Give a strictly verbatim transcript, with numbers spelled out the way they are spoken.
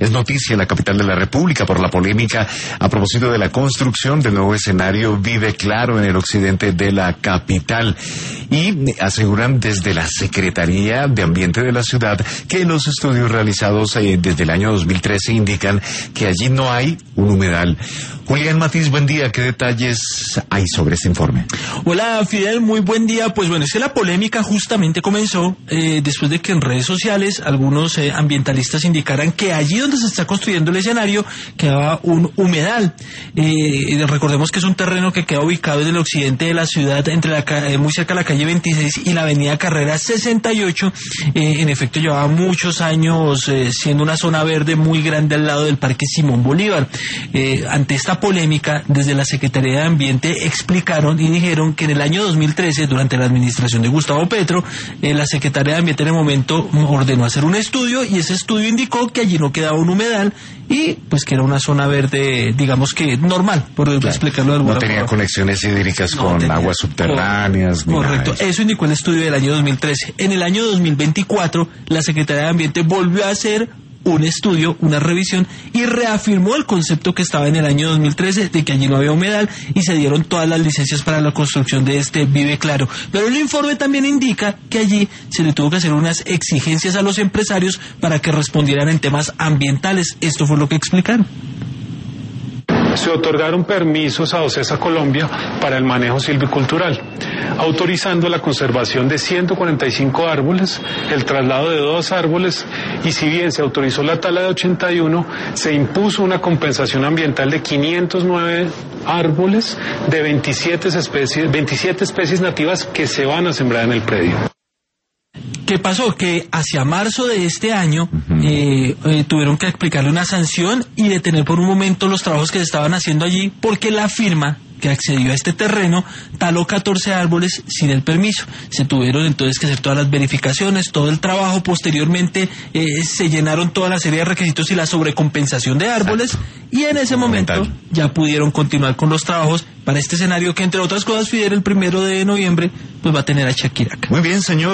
es noticia en la capital de la República por la polémica a propósito de la construcción del nuevo escenario Vive Claro en el occidente de la capital. Y aseguran desde la Secretaría de Ambiente de la ciudad que los estudios realizados eh, desde el año dos mil trece indican que allí no hay un humedal. Julián Matiz, buen día. ¿Qué detalles hay sobre este informe? Hola, Fidel, muy buen día. Pues bueno, es que la polémica justamente comenzó eh, después de que en redes sociales algunos eh, ambientalistas indicaran que allí donde se está construyendo el escenario quedaba un humedal. Eh, recordemos que es un terreno que queda ubicado en el occidente de la ciudad, entre la eh, muy cerca de la calle veintiséis y la avenida Carrera sesenta y ocho. Eh, en efecto, llevaba muchos años eh, siendo una zona verde muy grande al lado del Parque Simón Bolívar. Eh, ante esta polémica, desde la Secretaría de Ambiente explicaron y dijeron que en el año dos mil trece, durante la administración de Gustavo Petro, eh, la Secretaría de Ambiente en el momento ordenó hacer un estudio y ese estudio indicó que allí no quedaba un humedal y pues que era una zona verde, digamos que normal, por claro, explicarlo de alguna forma. No tenía conexiones hídricas no con tenía, aguas subterráneas. Cor correcto, eso. eso indicó el estudio del año dos mil trece. En el año dos mil veinticuatro, la Secretaría de Ambiente volvió a hacer un estudio, una revisión, y reafirmó el concepto que estaba en el año dos mil trece de que allí no había humedal y se dieron todas las licencias para la construcción de este Vive Claro. Pero el informe también indica que allí se le tuvo que hacer unas exigencias a los empresarios para que respondieran en temas ambientales. Esto fue lo que explicaron. Se otorgaron permisos a OCESA Colombia para el manejo silvicultural, autorizando la conservación de ciento cuarenta y cinco árboles, el traslado de dos árboles, y si bien se autorizó la tala de ochenta y uno, se impuso una compensación ambiental de quinientos nueve árboles de veintisiete especies, veintisiete especies nativas que se van a sembrar en el predio. ¿Qué pasó? Que hacia marzo de este año uh-huh. eh, eh, tuvieron que aplicarle una sanción y detener por un momento los trabajos que se estaban haciendo allí porque la firma que accedió a este terreno taló catorce árboles sin el permiso. Se tuvieron entonces que hacer todas las verificaciones, todo el trabajo. Posteriormente eh, se llenaron toda la serie de requisitos y la sobrecompensación de árboles. Y en ese momento ya pudieron continuar con los trabajos para este escenario que, entre otras cosas, Fidel, el primero de noviembre pues va a tener a Shakira acá. Muy bien, señor.